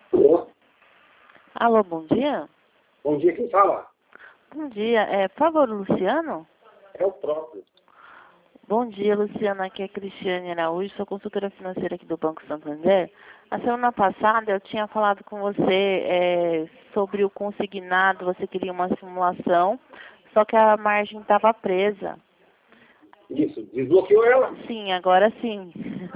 Alô? Alô, bom dia? Bom dia, quem fala? Bom dia. Por favor, Luciano? É o próprio. Bom dia, Luciano. Aqui é Cristiane Araújo, sou consultora financeira aqui do Banco Santander. A semana passada eu tinha falado com você sobre o consignado, você queria uma simulação, só que a margem estava presa. Isso, desbloqueou ela? Sim, agora sim.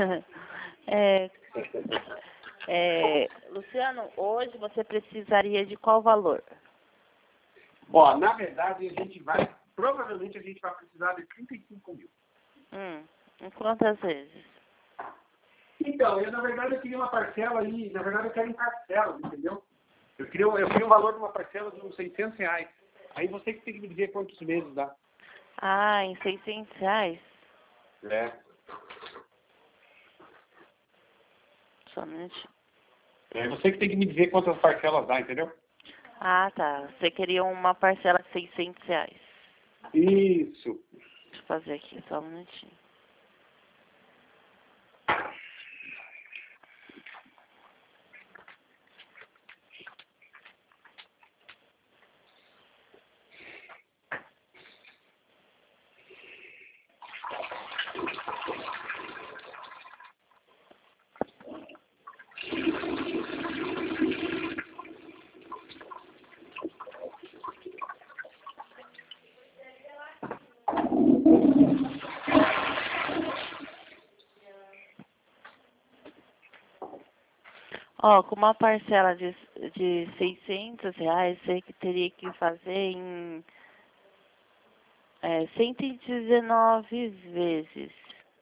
Luciano, hoje você precisaria de qual valor? Ó, na verdade, provavelmente a gente vai precisar de 35 mil. Em quantas vezes? Então, na verdade, eu queria uma parcela aí, na verdade, eu quero em parcela, entendeu? Eu queria o valor de uma parcela de uns R$ 600. Aí você que tem que me dizer quantos meses dá. Ah, em R$ 600? É. Só um minutinho. É você que tem que me dizer quantas parcelas dá, entendeu? Ah, tá. Você queria uma parcela de R$ 600. Isso. Deixa eu fazer aqui, só um minutinho. Ó, com uma parcela de R$ 600, você que teria que fazer em 119 vezes.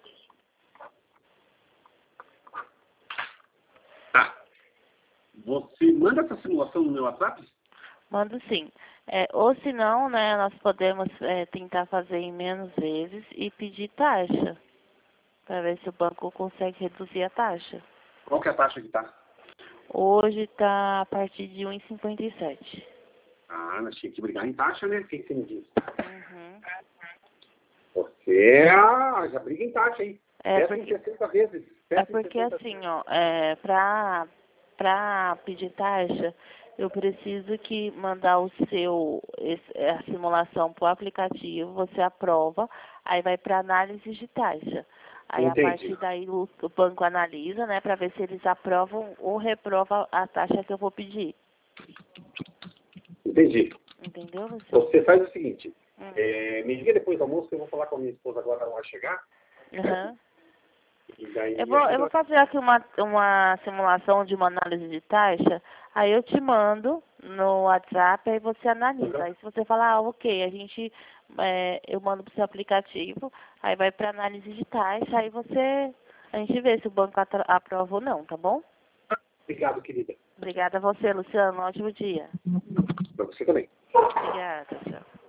Tá. Você manda essa simulação no meu WhatsApp? Mando sim. Ou se não, né, nós podemos tentar fazer em menos vezes e pedir taxa, para ver se o banco consegue reduzir a taxa. Qual que é a taxa que tá? Hoje está a partir de 1,57. Ah, nós tínhamos que brigar em taxa, né? O que você me diz? Uhum. Você já briga em taxa, hein? Peça em 60 vezes. Peça em Porque 60 assim, vezes. ó, pra pedir taxa, eu preciso que mandar a simulação pro aplicativo, você aprova, aí vai para análise de taxa. Aí a Entendi. partir daí o banco analisa, né, para ver se eles aprovam ou reprovam a taxa que eu vou pedir. Entendi. Entendeu, Luciano? Você faz o seguinte, Hum. me liga depois do almoço que eu vou falar com a minha esposa agora, ela vai chegar. Uhum. E daí Eu vou fazer aqui uma simulação de uma análise de taxa, aí eu te mando no WhatsApp, aí você analisa. Uhum. Aí se você falar, ok, eu mando pro seu aplicativo, aí vai para análise de taxa, aí a gente vê se o banco aprova ou não, tá bom? Obrigado, querida. Obrigada a você, Luciano, ótimo dia. Pra você também. Obrigada, tchau.